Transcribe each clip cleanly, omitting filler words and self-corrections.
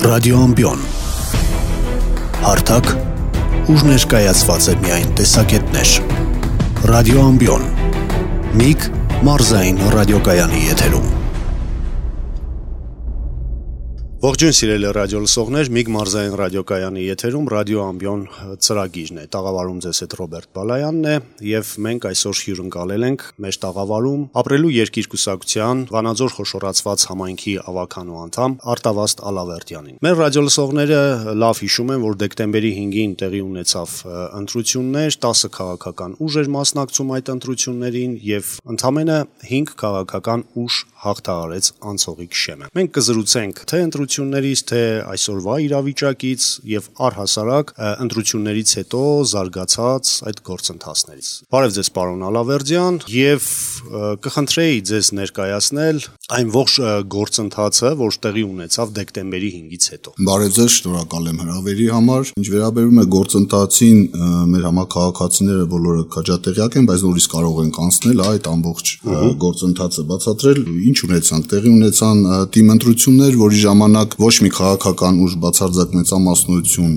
Ռադիո Ամբիոն Հարթակ ուժ ներկայացված է միայն տեսակետներ Ռադիո Ամբիոն Միգ մարզային ռադիոկայանի եթերում Ողջույն սիրելի ռադիո լսողներ, Միգ մարզային ռադիոկայանի եթերում Ռադիո Ամբիոն ծրագիրն է, տաղավարում ձեզ հետ Ռոբերտ Բալայանն է եւ մենք այսօր հյուրընկալել ենք մեր տաղավարում ապրելու երկիր կուսակցության Վանաձոր խոշորացված համայնքի ավականու անդամ Արտավազդ Ալավերդյանին։ Մեր ռադիո լսողները լավ հիշում են, որ դեկտեմբերի 5-ին տեղի ունեցավ ընտրություններ, 10 քաղաքական ուժ էր մասնակցում այդ ընտրություններին եւ ընդամենը 5 քաղաքական ուժ հաղթահարեց անցողիկ շեմը։ Մենք կզրուցենք թե ընտրություններից, թե այսօրվա իրավիճակից եւ առհասարակ ընտրություններից հետո զարգացած այդ գործընթացներից։ Բարև ձեզ, պարոն Ալավերդյան, եւ կխնդրեի ձեզ ներկայացնել այն ողջ գործընթացը, որ տեղի ունեցավ դեկտեմբերի 5-ից հետո։ Բարև ձեզ, շնորհակալ եմ հրավերի համար։ Ինչ վերաբերում է գործընթացին, մեր համակարգացիները բոլորը քաջատեղյակ են, բայց նորից կարող ենք անցնել այդ ամբողջ գործընթացը բացատրել։ Ինչ ունեցանք, տեղի ունեցան թիմ ընտրություններ, որի ժամանակ ոչ մի քաղաքական ուժ բացարձակ մեծամասնություն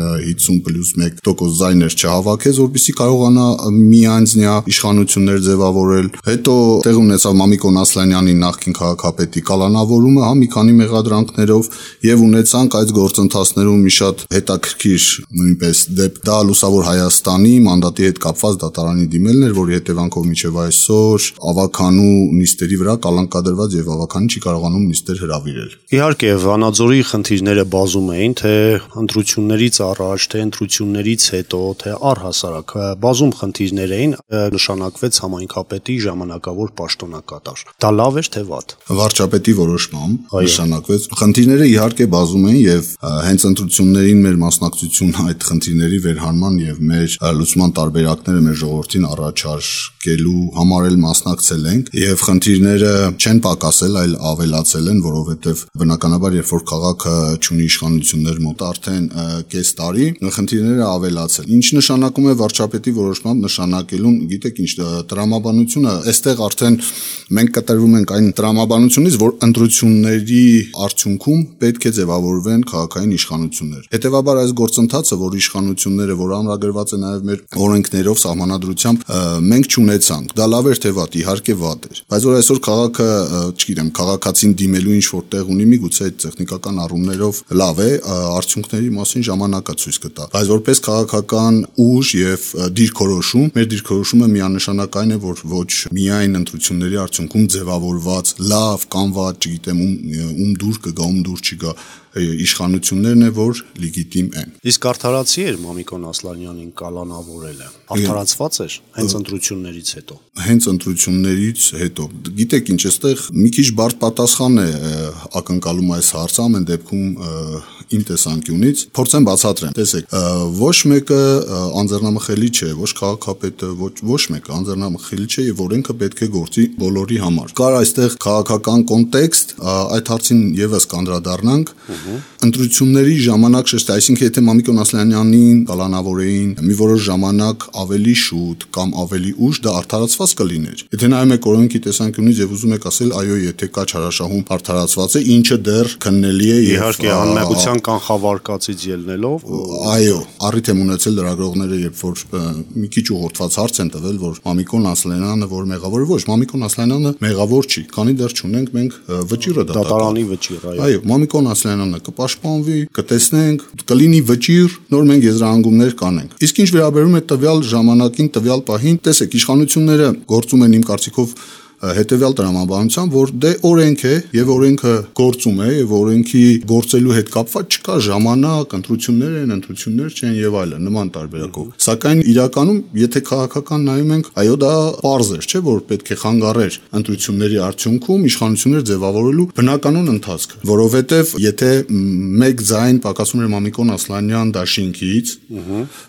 50+1% ձայներ չհավաքեց, որպեսզի կարողանա միանձնյա իշխանություններ ձևավորել։ Հետո տեղի ունեցավ Մամիկոն Ասլանյանի նախկին քաղաքապետի կալանավորումը, մի քանի մեղադրանքներով եւ ունեցանք այդ գործընթացներում մի շատ հետաքրքիր նույնպես դեպք դա Լուսավոր Հայաստանի մանդատի հետ կապված դատարանի դիմելն էր, որի հետևանքով մինչեւ այսօր ավականու նիստերի վրա կալանկադրված եւ ավականին չի կարողանում նիստեր հրավիրել։ Իհարկե, Վանաձորի խնդիրները բազում էին, թե ընտրություններից առաջ, թե ընտրություններից հետո, թե առհասարակ բազում խնդիրներ էին, նշանակվեց համայնքապետի ժամանակավոր պաշտոնակատար։ Դա լավ էր, թե վատ։ Վարչապետի որոշմամբ նշանակվեց։ Խնդիրները իհարկե բազում էին եւ հենց ընտրություններին մեր մասնակցությունը այդ խնդիրների վերհանման եւ մեր լուծման տարբերակները մեր ժողովրդին առաջարկելու համար էլ մասնակցել ենք եւ խնդիրները չեն պակասել, այլ ավելացել են, որովհետեւ բնականաբար երբ որ քաղաքը չունի իշխանություններ մոտ արդեն կես տարի, խնդիրները ավելացել։ Ինչ նշանակում է վարչապետի որոշմամբ նշանակելուն, գիտեք ինչ, տրամաբանությունը, այստեղ արդեն մենք կտրվում ենք այն տրամաբանությունից, որ ընտրությունների արդյունքում պետք է ձևավորվեն քաղաքային իշխանություններ։ Հետևաբար այս գործընթացը, որ իշխանությունները, որ ամրագրված է նաև մեր օրենքներով, սահմանադրությամբ, մենք չունեցանք։ Դա լավ էր թե վատ, իհարկե վատ էր։ Բայց որ այսօր քաղաքը, չգիտեմ, քաղաքացին դիմելու ինչ որ տեղ ունի, միգուցե այդ տեխնիկական առումներով լավ է, արդյունքների մասին ժամանակը ցույց կտա։ Բայց որպես քաղաքական ուժ եւ դիրքորոշում, մեր դիրքորոշումը միանշանակ այն է, որ ոչ միայն ընտրությունների արդյունքում ձևավորված լավ կամ վատ, չգիտեմ, ում դուր կգա, ում դուր չի գա իշխանություններն է, որ լեգիտիմ են։ Իսկ արդարացի էր Մամիկոն Ասլանյանին կալանավորելը։ Արդարացված էր հենց ընտրություններից հետո։ Հենց ընտրություններից հետո։ Գիտեք ինչ, այստեղ մի քիչ բարդ պատասխան է ակնկալում այս հարցը, ամեն դեպքում իմ տեսանկյունից փորձեմ բացատրեմ։ Տեսեք, ոչ մեկը անձեռնամխելի չէ, ոչ քաղաքապետը, ոչ մեկը անձեռնամխելի չէ եւ օրենքը պետք է գործի բոլորի համար։ Կար այստեղ քաղաքական կոնտեքստ, այդ հարցին եւս կանդրադառնանք։ Ընտրությունների ժամանակ շեշտ, այսինքն եթե Մամիկոն Ասլանյանին կալանավորեին մի որոշ ժամանակ ավելի շուտ կամ ավելի ուշ, դա արդարացված կլիներ։ Եթե նայում եք օրենքի տեսանկյունից եւ ուզում եք ասել, այո, եթե կա չարաշահում արդարացված է, ինչը դեռ քննելի է եւ իհարկե անմեղության կանխավարկածից ելնելով, այո, առիթ եմ ունեցել լրագրողները, երբ որ մի քիչ ուղղորդված հարց են տվել, որ Մամիկոն Ասլանյանը որ մեղավոր է, ոչ, Մամիկոն Ասլանյանը մեղավոր չի, քանի դեռ չունենք մենք վճիռը դատարանի վճիռ, այո, Մամիկոն Ասլանյանը կպաշտպանվի, կտեսնենք, կլինի վճիռ, նոր մենք եզրահանգումներ կանենք։ Իսկ ինչ վերաբերում է տվյալ ժամանակին, տվյալ պահին, տեսեք, իշխանությունները գործում են իմ կարծիքով հետևյալ տրամաբանությամբ, որ դե օրենք է եւ օրենքը գործում է եւ օրենքի գործելու հետ կապված չկա ժամանակ, ընտրություններ են, ընտրություններ չեն եւ այլն, նման տարբերակով։ Սակայն իրականում, եթե քաղաքական նայում ենք, այո, դա պարզ է, չէ՞, որ պետք է խանգարեր ընտրությունների արդյունքում իշխանություններ ձևավորելու բնականon ընթացքը, որովհետեւ եթե մեկ ձայն պակասում էր Մամիկոն Ասլանյան դաշինքից,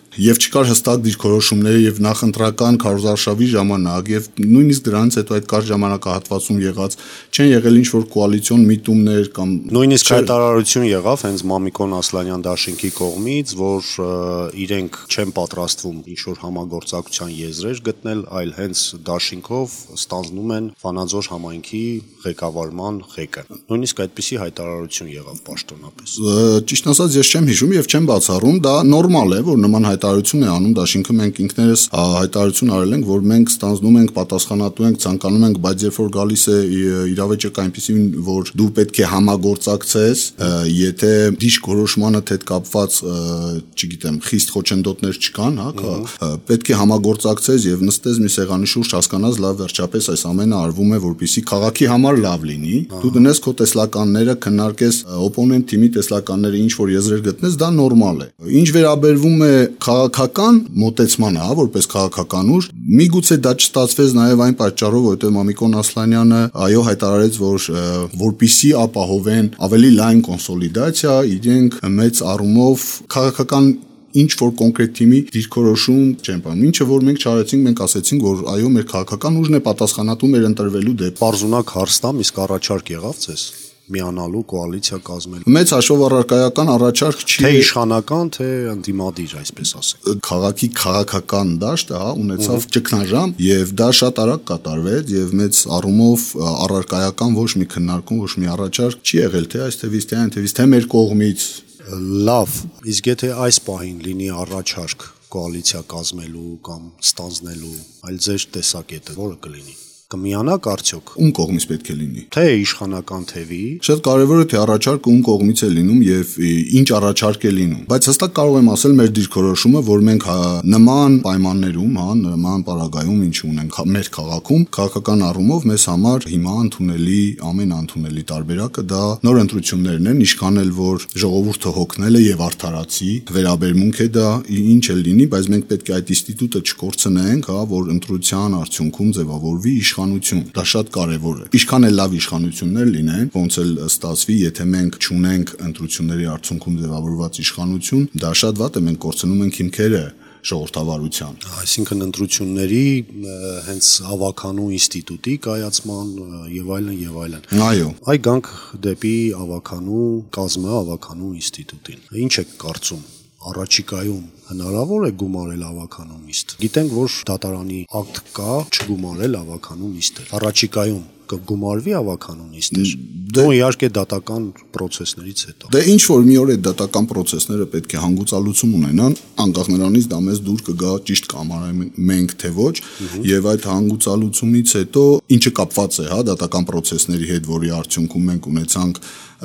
Եվ չկար հստակ դիրքորոշումներ եւ նախընտրական քարոզարշավի ժամանակ եւ նույնիսկ դրանից հետո այդ կարճ ժամանակահատվածում եղած չեն եղել ինչ որ կոալիցիոն միտումներ կամ նույնիսկ հայտարարություն եղավ հենց Մամիկոն Ասլանյան դաշինքի կողմից, որ իրենք չեն պատրաստվում ինչ որ համագործակցության եզրեր գտնել, այլ հենց դաշինքով ստանձնում են Վանաձոր համայնքի ղեկավարման ղեկը։ Նույնիսկ այդպիսի հայտարարություն եղավ պաշտոնապես։ Ճիշտ ասած ես չեմ հիշում եւ չեմ բացառում, դա նորմալ է, որ նման հայտարարություն է անում դաշինքը, մենք ինքներս հայտարարություն արել ենք, որ մենք ստանձնում ենք, պատասխանատու ենք, ցանկանում ենք, բայց երբ որ գալիս է իրավիճակը այնպեսին, որ դու պետք է համագործակցես, եթե դիրքորոշմանդ հետ կապված, չգիտեմ, խիստ խոչընդոտներ չկան, հա, պետք է համագործակցես եւ նստես մի սեղանի շուրջ հասկանաս լավ վերջապես այս ամենը արվում է, որպեսզի քաղաքի համար լավ լինի, դու դնես քո տեսլականները, քննարկես օպոնենտ թիմի տեսլականները, ինչ որ եզրեր գտնես, դա նորմալ է։ Ինչ վերաբերվում է քաղաքական մոտեցմանը, հա, որպես քաղաքական ուժ, միգուցե դա չստացվեց նաև այն պատճառով, որովհետև Մամիկոն Ասլանյանը այո հայտարարեց, որ որպեսզի ապահովեն ավելի լայն կոնսոլիդացիա, իրենք մեծ առումով քաղաքական ինչ որ կոնկրետ թիմի դիրքորոշում չեն բանում։ Ինչը որ մենք չարեցինք, մենք ասեցինք, որ այո, մեր քաղաքական ուժն է պատասխանատու մեր ընտրվելու դեպքում։ Պարզունակ հարստամ, իսկ առաջարկ եղավ ձեզ միանալու կոալիցիա կազմելու։ Մեծ հաշվով առարկայական առաջարկ չի թե իշխանական, թե ընդդիմադիր, այսպես ասենք։ Քաղաքի քաղաքական դաշտը, հա, ունեցավ ճգնաժամ եւ դա շատ արագ կատարվեց եւ մեծ առումով առարկայական ոչ մի քննարկում, ոչ մի առաջարկ չի եղել, թե այս թևից, թե այն թևից, թե մեր կողմից։ Լավ, իսկ եթե այս պահին լինի առաջարկ կոալիցիա կազմելու կամ ստանձնելու, այլ ձեր տեսակետը որը կլինի։ Կմիանաք արդյոք։ Ում կողմից պետք է լինի։ Թե իշխանական թևի։ Շատ կարևոր է թե առաջարկը ում կողմից է լինում եւ ինչ առաջարկ է լինում։ Բայց հստակ կարող եմ ասել մեր դիրքորոշումը, որ մենք նման պայմաններում, հա, նման պարագայում ինչ ունենք մեր քաղաքում, քաղաքական առումով մեզ համար հիմա ընդունելի, ամենաընդունելի տարբերակը դա նոր ընտրություններն են, ինչքան էլ որ ժողովուրդը հոգնել է եւ արդարացի, վերաբերմունք է դա ինչ էլ լինի, բայց մենք պետք է այդ ինստիտուտը չկորցնենք, հա, որ ընտրության արդյունքում ձևավորվի իշխանություն, դա շատ կարևոր է։ Ինչքան էլ լավ իշխանություններ լինեն, ոնց էլ ստացվի, եթե մենք չունենք ընտրությունների արդյունքում ձևավորված իշխանություն, դա շատ վատ է, մենք կորցնում ենք հիմքերը ժողովրդավարության։ Այսինքն ընտրությունների հենց ավականու ինստիտուտի կայացման եւ այլն եւ այլն։ Այո։ Այ գանք դեպի ավականու կազմը, ավականու ինստիտուտին։ Ինչ եք կարծում։ Առաջիկայում հնարավոր է գումարել ավականու նիստ։ Գիտենք, որ դատարանի ակտ կա չգումարել ավականու նիստը։ Առաջիկայում կգումարվի ավականու նիստեր։ Դու իհարկե դատական process-ներից հետո։ Դե ինչ որ մի օր այդ դատական process-ները պետք է հանգուցալուծում ունենան, անկախ նրանից դա մեզ դուր կգա ճիշտ կամարում մենք թե ոչ, եւ այդ հանգուցալուծումից հետո ինչը կապված է, հա, դատական process-ների հետ, որի արդյունքում մենք ունեցանք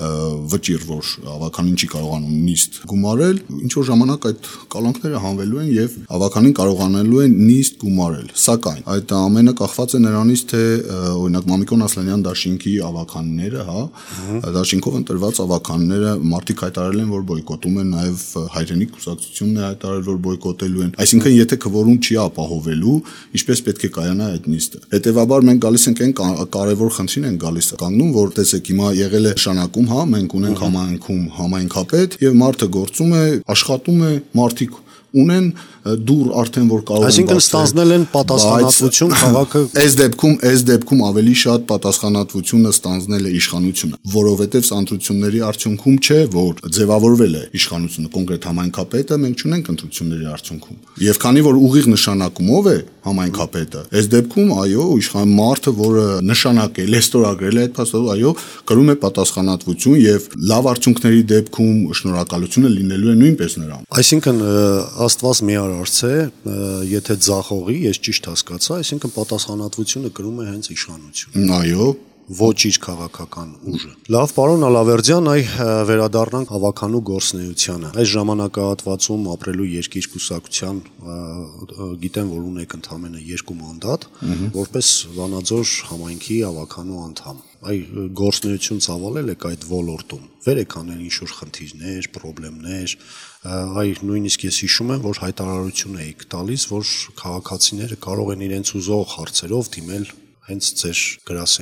վճիռ, որ ավականին չի կարողանում նիստ գումարել, ինչ որ ժամանակ այդ կալանքները հանվելու են եւ ավականին կարողանելու են նիստ գումարել։ Սակայն այդ ամենը կախված է նրանից, թե օրինակ Մամիկոն Ասլանյան դաշինքի ավականները, հա, դաշինքով ընտրված ավականները մարդիկ հայտարարել են, որ բոյկոտում են, նաեւ հայրենիք կուսակցությունն է հայտարարել, որ բոյկոտելու են։ Այսինքն եթե քվորում չի ապահովելու, ինչպես պետք է կայանա այդ նիստը։ Հետևաբար մենք գալիս ենք այն կարևոր խնդրին են գալիս կանգնում, որ տեսեք հիմա եղել է շանակում, հա, մենք ունենք համայնքում համայնքապետ եւ մարդը գործում է, աշխատում է, մարդիկ ունեն դուր արդեն որ կարող են այսինքն ստանձնել են պատասխանատվություն քաղաքը այս դեպքում ավելի շատ պատասխանատվությունը ստանձնել է իշխանությունը, որովհետև ընտրությունների արդյունքում չէ, որ ձևավորվել է իշխանությունը, կոնկրետ համայնքապետը մենք չունենք ընտրությունների արդյունքում։ Եվ քանի որ ուղիղ նշանակումով է համայնքապետը, այս դեպքում այո, իշխան մարդը, որը նշանակել է, ստորագրել է այդ փաստաթուղթը, այո, կրում է պատասխանատվություն եւ լավ արդյունքների դեպքում շնորհակալությունը լինելու է նույնպես նրան։ Այսինքն Աստված մի արարց է, եթե ձախողի, ես ճիշտ հասկացա, այսինքն պատասխանատվությունը կրում է հենց իշխանությունը։ Այո, ոչ իր քաղաքական ուժը։ Լավ, պարոն Ալավերդյան, այ վերադառնանք ավականու գործնեությանը։ Այս ժամանակահատվածում ապրելու երկիր կուսակցության գիտեմ, որ ունեք ընդամենը 2 մանդատ, որպես Վանաձոր համայնքի ավականու անդամ։ Այ գործնեություն ծավալել եք այդ ոլորտում։ Վեր եք անել ինչ-որ խնդիրներ, խնդիրներ, այ նույնիսկ ես հիշում եմ, որ հայտարարություն էիք տալիս, որ քաղաքացիները կարող են իրենց ուզող հարցերով դիմել հենց ձեր գրասենյակ։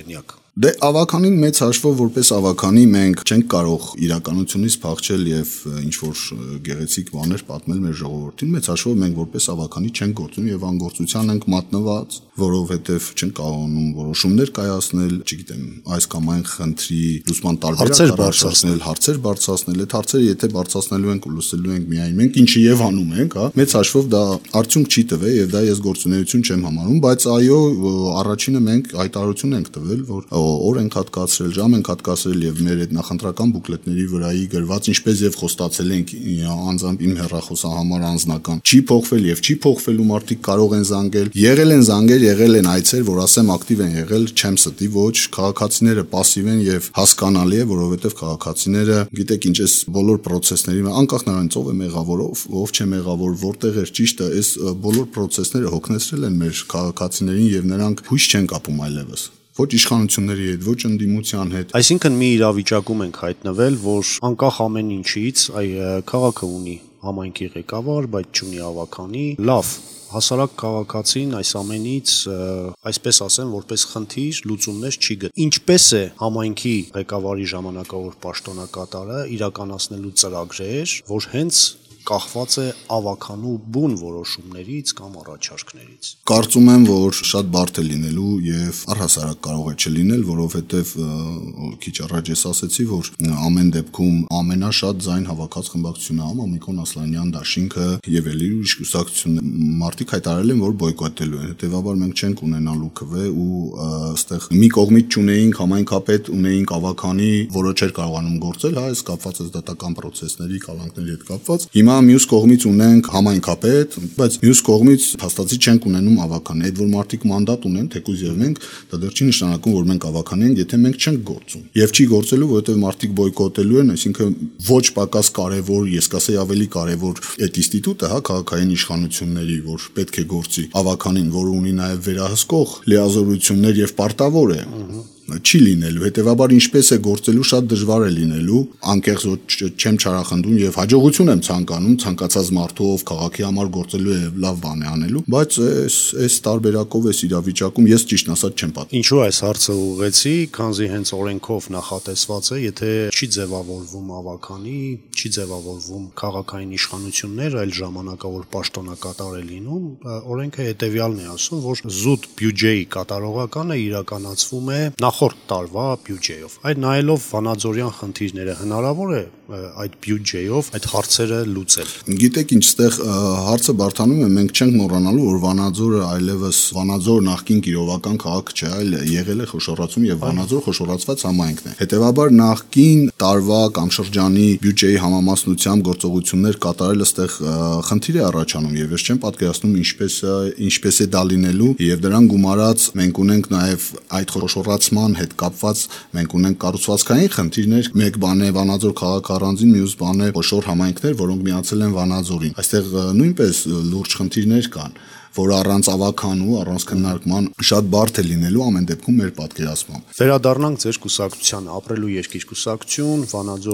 Դե ավականին մեծ հաշվով որպես ավականի մենք չենք կարող իրականությունից փախչել եւ ինչ որ գեղեցիկ բաներ պատմել մեր ժողովրդին, մեծ հաշվով մենք որպես ավականի չենք գործում եւ անգործության ենք մատնված, որովհետեւ չենք կարողանում որոշումներ կայացնել, չգիտեմ, այս կամ այն խնդրի լուսման տարբերակ առաջացնել, հարցեր բարձրացնել, այդ հարցերը եթե բարձրացնելու ենք ու լուծելու ենք միայն մենք, ինչը եւ անում ենք, հա, մեծ հաշվով դա արդյունք չի տվել եւ դա ես գործունեություն չեմ համարում, բայց այո, առաջինը մենք հայտարարություն ենք տվել, որ օր ենք հատկացրել, ժամ ենք հատկացրել եւ մեր այդ նախընտրական բուկլետների վրայի գրված ինչպես եւ խոստացել ենք անձամբ իմ հեռախոսահամար անձնական չի փոխվել եւ չի փոխվելու մարդիկ կարող են զանգել, եղել են զանգեր, եղել են այցեր, որ ասեմ ակտիվ են եղել, չեմ ստի, ոչ, քաղաքացիները пассив են եւ հասկանալի է, որովհետեւ քաղաքացիները գիտեք ինչ էս բոլոր process-ների անկախ նրանից ով է մեղավոր, ով չէ մեղավոր, որտեղ էր ճիշտը, այս բոլոր process-ները հոգնեցրել են մեր քաղաքացիներին եւ նրանք հույս չեն կապում այլևս ոչ իշխանությունների հետ, ոչ ընդդիմության հետ։ Այսինքն մի իրավիճակում ենք հայտնվել, որ անկախ ամեն ինչից, քաղաքը ունի համայնքի ղեկավար, բայց չունի ավականի, լավ, հասարակ քաղաքացին այս ամենից, այսպես ասեմ, որպես խնդիր լուծումներ չի գտնում։ Ինչպես է համայնքի ղեկավարի ժամանակավոր պաշտոնակատարը իրականացնելու ծրագրեր, որ հենց կախված է ավականու բուն որոշումներից կամ առաջարկներից։ Կարծում եմ, որ շատ բարդ է լինելու եւ առհասարակ կարող է չլինել, որովհետեւ քիչ առաջ ես ասացի, որ ամեն դեպքում ամենաշատ ձայն հավաքած խմբակցությունը Մամիկոն Ասլանյան դաշինքը եւ էլի ուրիշ կուսակցություն մարդիկ հայտարարել են, որ բոյկոտելու են։ Հետեւաբար մենք չենք ունենալու քվե ու այստեղ մի կողմից չունեինք համայնքապետ, ունեինք ավականի, որը չէր կարողանում գործել, հա, այս կապված այս դատական process-ների, կալանքների հետ կապված։ Հիմա մյուս կողմից ունենք համայնքապետ, բայց մյուս կողմից փաստացի չենք ունենում ավական։ Այդ որ մարդիկ մանդատ ունեն, թեկուզ եւ մենք, դա դեռ չի նշանակում, որ մենք ավական ենք, եթե մենք չենք գործում։ Եվ չի գործելու, որովհետեւ մարդիկ բոյկոտելու են, այսինքն ոչ պակաս կարևոր, ես կասեի ավելի կարևոր այդ ինստիտուտը, հա, քաղաքային իշխանությունների, որ պետք է գործի ավականին, որը ունի նաեւ վերահսկող լիազորություններ եւ պարտավոր է։ Չի լինելու, հետեւաբար ինչպես է գործելու շատ դժվար է լինելու, անկեղծ չեմ չարախնդում եւ հաջողություն եմ ցանկանում ցանկացած մարդու ով քաղաքի համար գործելու է լավ բան է անելու, բայց այս տարբերակով այս իրավիճակում ես ճիշտ ասած չեմ պատկերացնում։ Ինչու այս հարցը ուղղեցի, քանզի հենց օրենքով նախատեսված է, եթե չի ձևավորվում ավականի, չի ձևավորվում քաղաքային իշխանություններ, այլ ժամանակավոր պաշտոնակատար է լինում, օրենքը հետեւյալն է ասում, որ զուտ բյուջեի կատարողականը իրականացվում է նախորդ տարվա բյուջեով։ Այդ նայելով վանաձորյան խնդիրները հնարավոր է այդ բյուջեով այդ հարցերը լուծել։ Գիտեք ինչ, այդտեղ հարցը բարդանում է, մենք չենք մոռանալու, որ Վանաձորը այլևս Վանաձոր նախկին Կիրովական քաղաք չէ, այլ եղել է խոշորացում եւ Վանաձոր խոշորացված համայնքն է։ Հետեւաբար նախկին տարվա կամ շրջանի բյուջեի համամասնությամբ գործողություններ կատարել այդտեղ խնդիր է առաջանում եւ ես չեմ պատկերացնում ինչպես է դա լինելու եւ դրան գումարած մենք ունենք նաեւ այդ խոշորացման հետ կապված մենք ունենք կառուցվածքային խնդիրներ, մեկ բան է Վանաձոր քաղաքը առանձին, մյուս բան է խոշոր համայնքներ, որոնք միացել են Վանաձորին։ Այստեղ նույնպես լուրջ խնդիրներ կան, որ առանց ավականու, առանց քննարկման շատ բարդ է լինելու ամեն դեպքում մեր պատկերացմամբ։ Վերադառնանք ձեր կուսակցությանը, ապրելու երկիր կուսակցություն,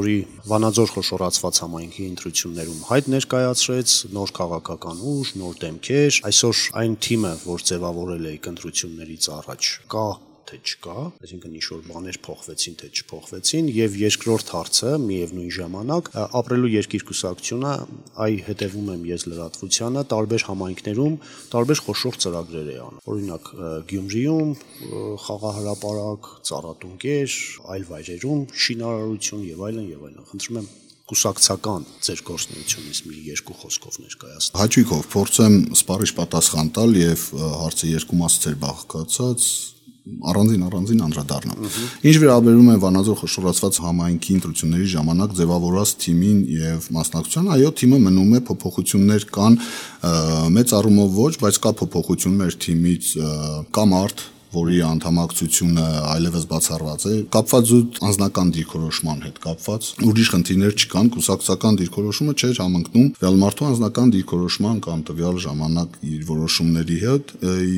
Վանաձոր խոշորացված համայնքի ընտրություններում հայտ ներկայացրեց, նոր քաղաքական ուժ, նոր դեմքեր, այսօր այն թիմը, որ ձևավորել է ընտրություններից առաջ, կա թե չկա, այսինքն ինչ-որ բաներ փոխվեցին, թե չփոխվեցին, եւ երկրորդ հարցը միևնույն ժամանակ ապրելու երկիր կուսակցությունը հետևում եմ ես լրատվությանը, տարբեր համայնքներում տարբեր խոշոր ծրագրեր է անում։ Օրինակ Գյումրիում խաղահրապարակ, Ծառատունկեր, այլ վայրերում շինարարություն եւ այլն եւ այլն։ Խնդրում եմ կուսակցական ձեր գործունեությունից մի երկու խոսքով ներկայացնել։ Հաճույքով փորձեմ սպառիչ պատասխան տալ եւ հարցը երկու մասից էր բաղկացած առանձին անդրադառնամ։ Ինչ վերաբերում է Վանաձոր խոշորացված համայնքի ընտրությունների ժամանակ ձևավորված թիմին եւ մասնակցության, այո, թիմը մնում է, փոփոխություններ կան, մեծ առումով ոչ, բայց կա փոփոխություն մեր թիմից, կա մարդ, որի անդամակցությունը այլևս բացառված է, կապված զուտ անձնական դիրքորոշման հետ կապված, ուրիշ խնդիրներ չկան, կուսակցական դիրքորոշումը չէր համընկնում տվյալ մարդու անձնական դիրքորոշման կամ տվյալ ժամանակ իր որոշումների հետ,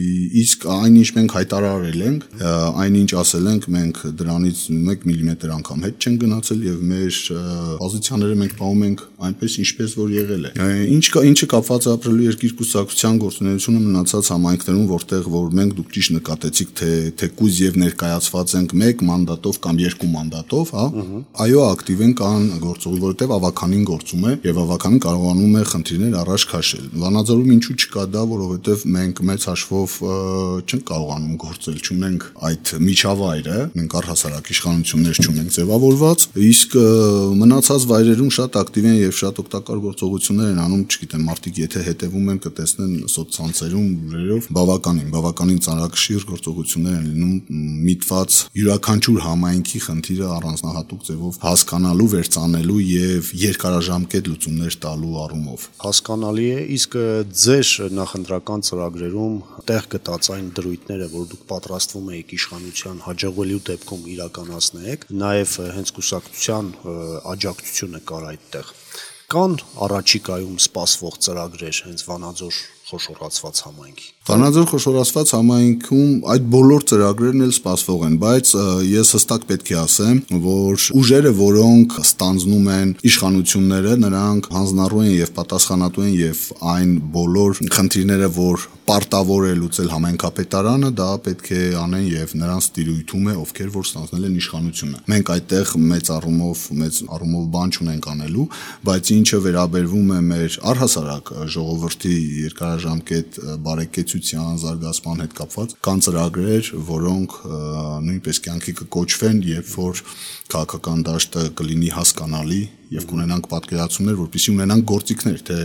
իսկ այնինչ մենք հայտարարել ենք, այնինչ ասել ենք, մենք դրանից 1 միլիմետր անգամ հետ չենք գնացել եւ մեր պոզիցիաները մենք պահում ենք այնպես ինչպես որ եղել է։ Ինչը կապված է ապրելու երկիր կուսակցության գործունեությունը մնացած համայնքներում, որտեղ որ մենք դուք ճիշտ նկատեցիք թեկուզ եւ ներկայացված ենք 1 մանդատով կամ 2 մանդատով, հա, այո, ակտիվ ենք ան գործողի, որովհետեւ ավականին գործում է եւ ավականին կարողանում է խնդիրներ առաջ քաշել։ Վանաձորում ինչու չկա դա, որովհետեւ մենք մեծ հաշվով չենք կարողանում գործել, չունենք այդ միջավայրը, մենք առհասարակ իշխանություններ չունենք ձևավորված, իսկ մնացած վայրերում շատ ակտիվ են եւ շատ օգտակար գործողություններ են անում, չգիտեմ, մարդիկ եթե հետեւում են կտեսնեն սոցցանցերում լուրերով բավականին ծանրակշիռ գործողություններ են լինում, միտված յուրաքանչյուր համայնքի խնդիրը առանձնահատուկ ձևով հասկանալու, վերծանելու եւ երկարաժամկետ լուծումներ տալու առումով։ Հասկանալի է, իսկ ձեր նախընտրական ծրագրերում տեղ գտած այն դրույթները, որ դուք պատրաստվում եք իշխանության հաջողվելու դեպքում իրականացնեք, նաև հենց կուսակցության աջակցությունը կար այդտեղ։ Կան առաջիկայում սպասվող ծրագրեր հենց Վանաձոր խոշորացված համայնքի։ Վանաձոր խոշորացված համայնքում այդ բոլոր ծրագրերն էլ սպասվող են, բայց ես հստակ պետք է ասեմ, որ ուժերը, որոնք ստանձնում են իշխանությունները, նրանք հանձնառու են եւ պատասխանատու են եւ այն բոլոր խնդիրները, որ պարտավոր է լուծել համայնքապետարանը, դա պետք է անեն եւ նրանց տիրույթում է, ովքեր որ ստանձնել են իշխանությունը։ Մենք այդտեղ մեծ առումով բան չունենք անելու, բայց ինչը վերաբերվում է մեր առհասարակ ժողովրդի երկարաժամկետ բարեկեցության, զարգացման հետ կապված, կան ծրագրեր, որոնք նույնպես կյանքի կկոչվեն, երբ որ քաղաքական դաշտը կլինի հասկանալի եւ կունենանք պատկերացումներ, որպեսզի ունենանք գործիքներ, թե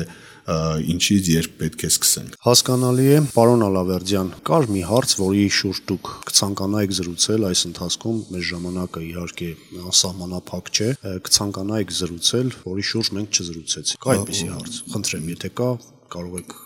ինչից երբ պետք է սկսենք։ Հասկանալի է, պարոն Ալավերդյան, կար մի հարց, որի շուրջ դուք կցանկանայիք զրուցել այս ընթացքում, մեր ժամանակը իհարկե անսահմանափակ չէ, կցանկանայիք զրուցել, որի շուրջ մենք չզրուցեցինք։ Կա այդպիսի հարց։ Խնդրեմ, եթե կա, կարող եք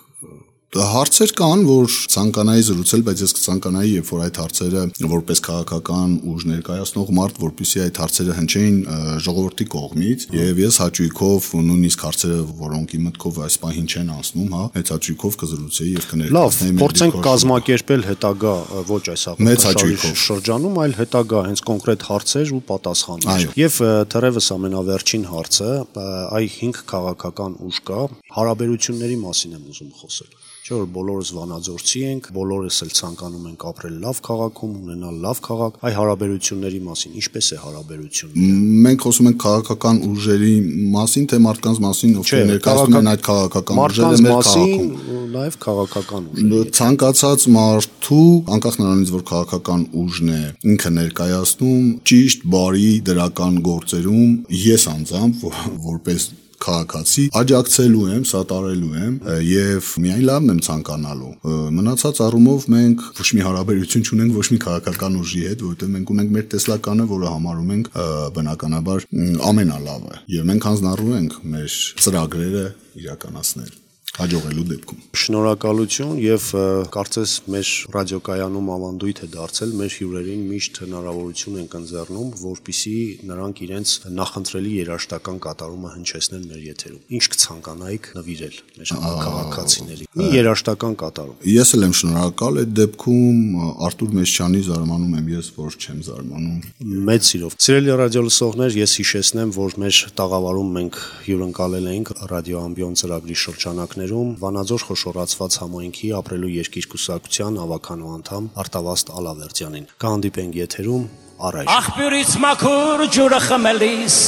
Հարցեր կան, որ ցանկանայի զրուցել, բայց ես կցանկանայի, երբ որ այդ հարցերը որպես քաղաքական ուժ ներկայացնող մարդ, որպեսզի այդ հարցերը հնչեին ժողովրդի կողմից, եւ ես հաճույքով նույնիսկ հարցերը, որոնք իմ մտքով այս պահին չեն անցնում, հա, այդ հաճույքով կզրուցեի եւ կներկայացնեի մեր փորձենք կազմակերպել հետագա ոչ այս հաղորդաշարի շրջանում, այլ հետագա հենց կոնկրետ հարցեր ու պատասխաններ։ Եվ թերևս ամենավերջին հարցը, այ 5 քաղաքական ուժ կա, հարաբերությունների մասին եմ ուզում խոսել։ Չէ՞ որ բոլորս վանաձորցի ենք, բոլորս էլ ցանկանում ենք ապրել լավ քաղաքում, ունենալ լավ քաղաք, այ հարաբերությունների մասին, ինչպես է հարաբերությունները։ Մենք խոսում ենք քաղաքական ուժերի մասին, թե մարդկանց մասին, ովքեր ներկայացնում են այդ քաղաքական ուժերը մեր քաղաքում, նաև քաղաքական ուժեր։ Ցանկացած մարդու, անկախ նրանից, որ քաղաքական ուժն է, ինքը ներկայացնում ճիշտ, բարի դրական գործերում, ես անձամբ որպես քաղաքացի աջակցելու եմ, սատարելու եմ եւ միայն լավն եմ ցանկանալու։ Մնացած առումով մենք ոչ մի հարաբերություն չունենք ոչ մի քաղաքական ուժի հետ, որովհետեւ մենք ունենք մեր տեսլականը, որը համարում ենք բնականաբար ամենալավը եւ մենք հանձնառու ենք մեր ծրագրերը իրականացնել հաջողելու դեպքում։ Շնորհակալություն եւ կարծես մեր ռադիոկայանում ավանդույթ է դարձել մեր հյուրերին միշտ հնարավորություն ենք ընձեռնում, որպիսի նրանք իրենց նախընտրելի երաժշտական կատարումը հնչեցնեն մեր եթերում։ Ինչ կցանկանայիք նվիրել մեր քաղաքացիներին։ Մի երաժշտական կատարում։ Ես էլ եմ շնորհակալ այդ դեպքում Արտուր Մեշչյանի զարմանում եմ ես, որ չեմ զարմանում։ Մեծ սիրով։ Սիրելի ռադիոլսողներ, ես հիշեցնեմ, որ մեր տաղավարում մենք հյուրընկալել ենք ռադիո ամբիոն ծրագրի շրջանակներում Վանաձոր խոշորացված համայնքի ապրելու երկիր կուսակցության ավականու անդամ Արտավազդ Ալավերդյանին։ Կհանդիպենք եթերում առայժմ։ Աղբյուրից մաքուր ջուրը խմելիս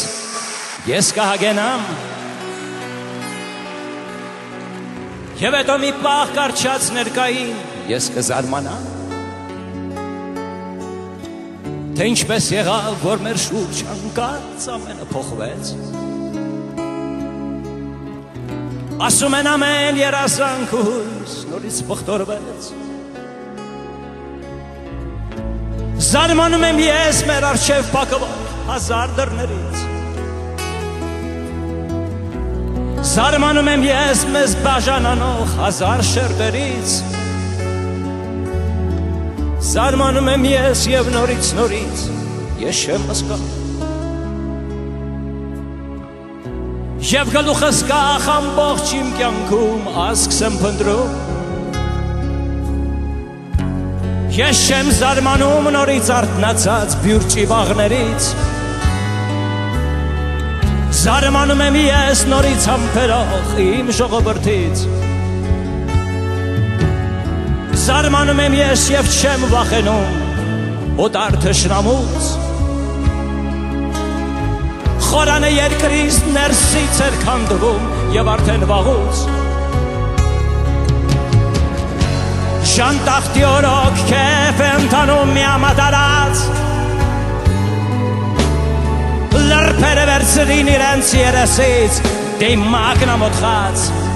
ես կհագենամ եւ հետո մի պահ կարճած ներկային ես կզարմանամ թե ինչպես եղավ որ մեր շուրջ անկած ամենը փոխվեց ասում են ամեն երազանքուս նորից բխտորվեց զարմանում եմ ես մեր առջև փակված հազար դռներից Զարմանում եմ ես մեզ բաժանանող հազար շերտերից Զարմանում եմ ես և նորից ես չեմ հասկանում Եվ գլուխս կախ ամբողջ իմ կյանքում ասքս եմ փնտրում Ես չեմ զարմանում նորից արթնացած բյուրճի վաղներից Զարմանում եմ ես նորից համբերող իմ ժողովրդից Զարմանում եմ ես և չեմ վախենում օտար թշնամուց Խորանը երկրից ներսից էր քանդվում և արդեն վաղուց Ժանտախտի օրոք կեվ եմ տանում միամատարած Լրպերը վերցրին իրենց երեսից դիմակն ամոթխած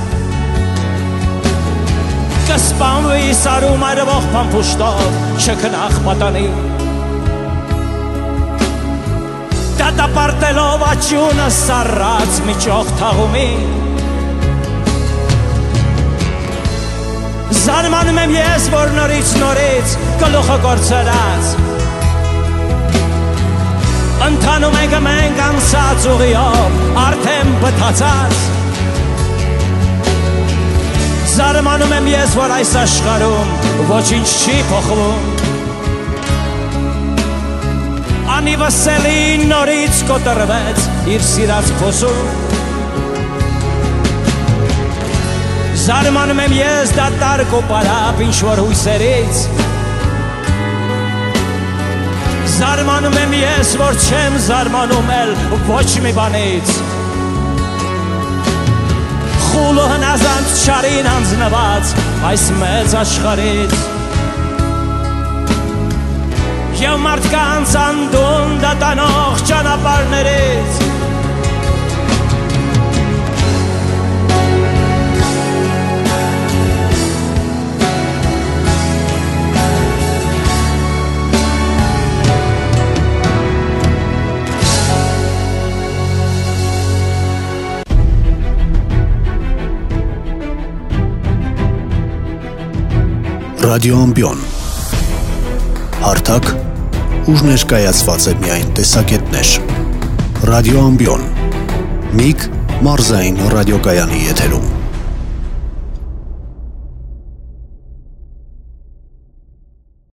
Կսպանվի սարում այրվող պամպուշտով չքնախ պատանի Դատապարտելով աճյունը սառած միջող թաղումի Զարմանում եմ ես, որ նորից գլուխը կորցրած Ընթանում ենք մենք անցած ուղիով, արդեն բթացած Զարմանում եմ ես, որ այս աշխարհում ոչինչ չի փոխվում Անիվսելի նորից կոտրվեց իր սիրած փոսում Զարմանում եմ ես դատարկ ու պարապ ինչ-որ հույսերից Զարմանում եմ ես, որ չեմ զարմանում էլ ոչ մի բանից Խուլ ու հնազանդ չարին անձնված այս մեծ աշխարից Եվ մարդկանց անդուն դատանող ճանապարհներից Ռադիո ամբիոն Հարթակ ուր ներկայացված է միայն տեսակետներ Ռադիո ամբիոն Միգ Մարզային ռադիոկայանի եթերում